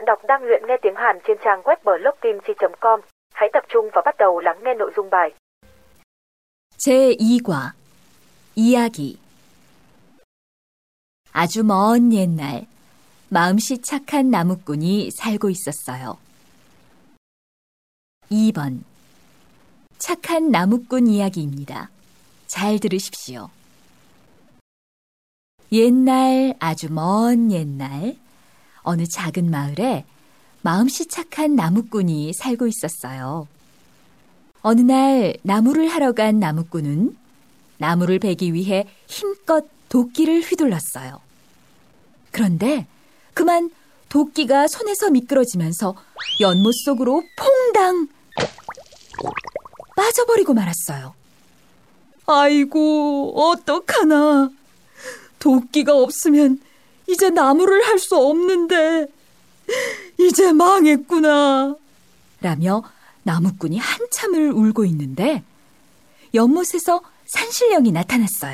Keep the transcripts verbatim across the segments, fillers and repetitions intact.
đọc đang luyện nghe tiếng Hàn trên trang web blogkimchi chấm com. Hãy tập trung và bắt đầu lắng nghe nội dung bài. 제이 과 이야기. 아주 먼 옛날 마음씨 착한 나무꾼이 살고 있었어요. 이 번 착한 나무꾼 이야기입니다. 잘 들으십시오. 옛날 아주 먼 옛날 어느 작은 마을에 마음씨 착한 나무꾼이 살고 있었어요. 어느 날 나무를 하러 간 나무꾼은 나무를 베기 위해 힘껏 도끼를 휘둘렀어요. 그런데 그만 도끼가 손에서 미끄러지면서 연못 속으로 퐁당 빠져버리고 말았어요. 아이고, 어떡하나. 도끼가 없으면 이제 나무를 할 수 없는데 이제 망했구나. 라며 나무꾼이 한참을 울고 있는데 연못에서 산신령이 나타났어요.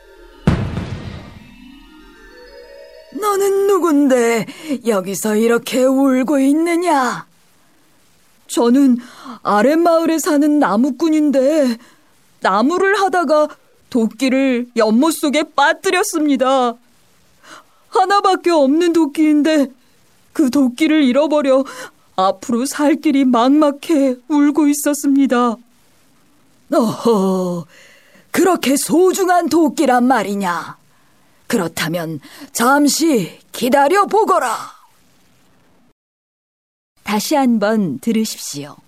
너는 누군데 여기서 이렇게 울고 있느냐? 저는 아랫마을에 사는 나무꾼인데 나무를 하다가 도끼를 연못 속에 빠뜨렸습니다. 하나밖에 없는 도끼인데 그 도끼를 잃어버려 앞으로 살 길이 막막해 울고 있었습니다. 어허, 그렇게 소중한 도끼란 말이냐? 그렇다면 잠시 기다려보거라. 다시 한번 들으십시오.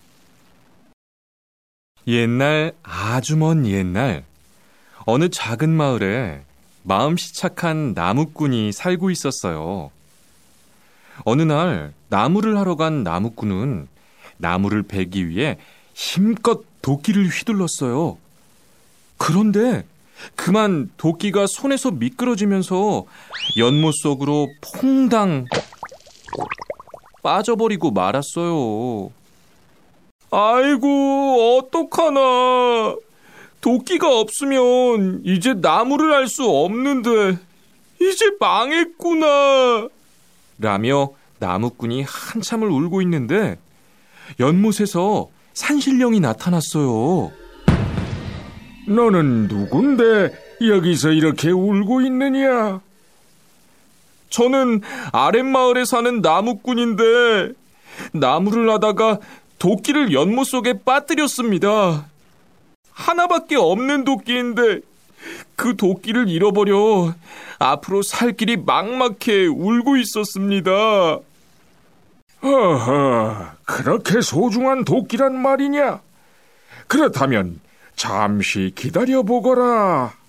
옛날 아주 먼 옛날 어느 작은 마을에 마음씨 착한 나무꾼이 살고 있었어요. 어느 날 나무를 하러 간 나무꾼은 나무를 베기 위해 힘껏 도끼를 휘둘렀어요. 그런데 그만 도끼가 손에서 미끄러지면서 연못 속으로 퐁당 빠져버리고 말았어요. 아이고, 어떡하나. 도끼가 없으면 이제 나무를 할 수 없는데 이제 망했구나. 라며 나무꾼이 한참을 울고 있는데 연못에서 산신령이 나타났어요. 너는 누군데 여기서 이렇게 울고 있느냐? 저는 아랫마을에 사는 나무꾼인데 나무를 하다가 도끼를 연못 속에 빠뜨렸습니다. 하나밖에 없는 도끼인데 그 도끼를 잃어버려 앞으로 살 길이 막막해 울고 있었습니다. 어허, 그렇게 소중한 도끼란 말이냐? 그렇다면 잠시 기다려보거라.